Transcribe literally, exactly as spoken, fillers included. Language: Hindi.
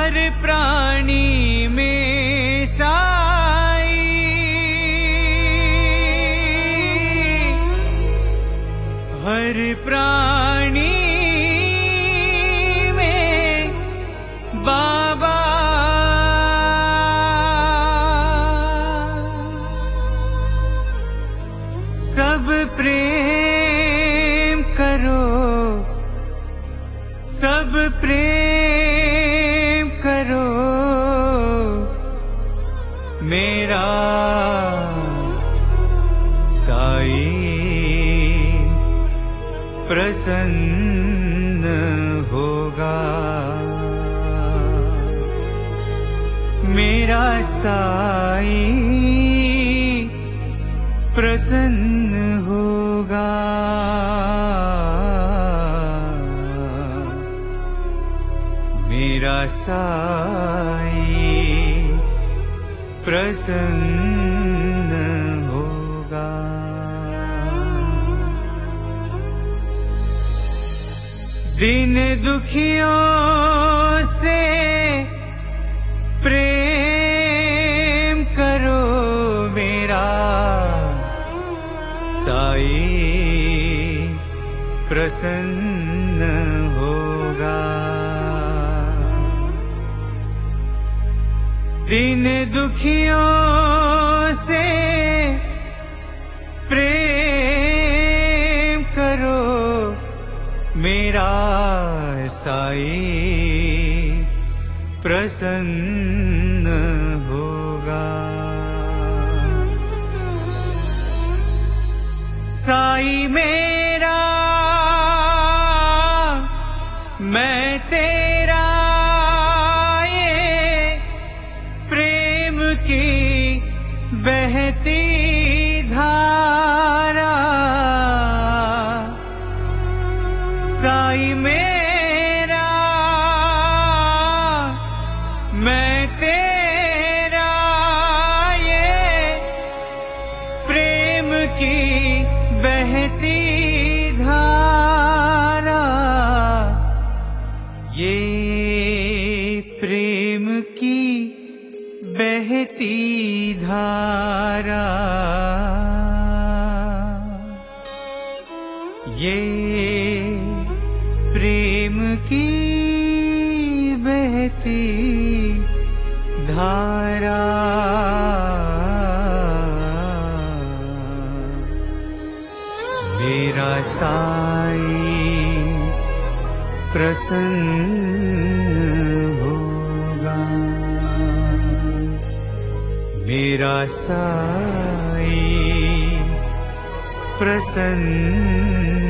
हर प्राणी में साई, हर प्राणी में बाबा। सब प्रेम करो, सब प्रेम करो, मेरा साई प्रसन्न होगा, मेरा साई प्रसन्न होगा। मेरा साई प्रसन्न होगा। दिन दुखियों से प्रेम करो, मेरा साई प्रसन्न होगा। दिन दुखियों से प्रेम करो, मेरा साई प्रसन्न होगा। साई मेरा मैं तेरा, ये प्रेम की बहती धारा। साई मेरा मैं तेरा, ये प्रेम की बहती धारा। ये प्रेम की बहती धारा, ये प्रेम की बहती धारा। मेरा साई प्रसन्न होगा, मेरा साई प्रसन्न